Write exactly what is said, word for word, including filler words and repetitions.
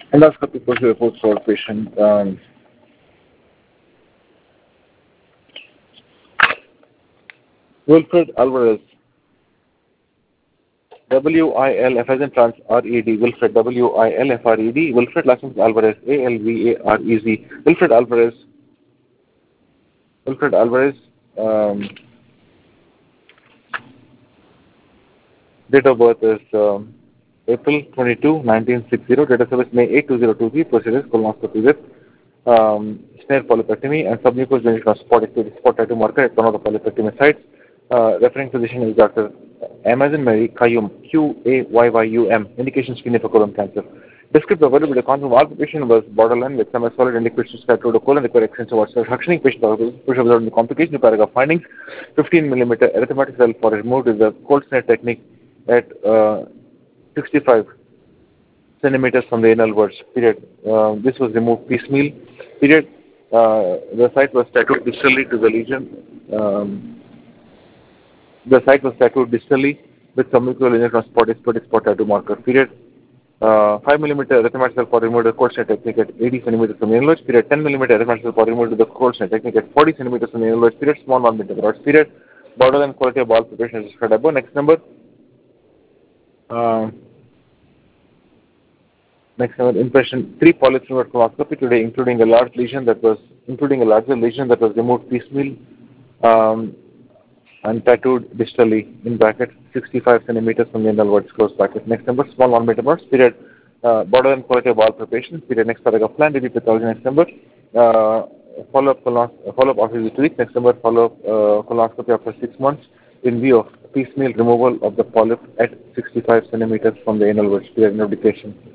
Endoscopy procedure reports for patient um, Wilfred Alvarez, W I L F as in France, R E D, Wilfred, W I L F R E D, Wilfred last name is Alvarez, A L V A R E Z, Wilfred Alvarez, Wilfred Alvarez, um, date of birth is um, April twenty-second, nineteen sixty, date of service May eighth, two thousand twenty-three, procedures colonoscopy with um, snare polypectomy and submucous genital spot activity spot tattoo marker at one of the polypectomy sites. Uh, referring physician is Doctor Amazon Mary Kayum, Q A Y Y U M, indication skin for colon cancer. Descriptive availability confirmed all the patient was borderline with some solid and liquid cyst to colon required extensive water suctioning patient push observed in the complication paragraph findings. fifteen millimeter arithmetic cell for removed with the cold snare technique at uh, sixty-five centimeters from the anal verge. Period. Uh, this was removed piecemeal. Period. Uh, the site was tattooed distally to the lesion. Um, the site was tattooed distally with submucous lesion from spot spot spot tattoo marker. Period. Uh, five millimeter arithmetic cell for removed the cold snare technique at eighty centimeters from the anal verge. Period. ten millimeter arithmetic cell for removed the cold snare technique at forty centimeters from the anal verge. Period. Small one millimeter rods. Period. Borderline quality of ball preparation is described above. Next number. Uh, Next number, impression, three polyethylene colonoscopy today, including a large lesion that was, including a larger lesion that was removed piecemeal um, and tattooed distally in bracket sixty-five centimeters from the anal verge close bracket. Next number, small one meter burst, period, uh, borderline quality of bowel preparation, period. Next paragraph, plan, review pathology. Next number, uh, follow-up colonos- follow-up after the two weeks. Next number, follow-up uh, colonoscopy after six months in view of piecemeal removal of the polyp at sixty-five centimeters from the anal verge, period, indication.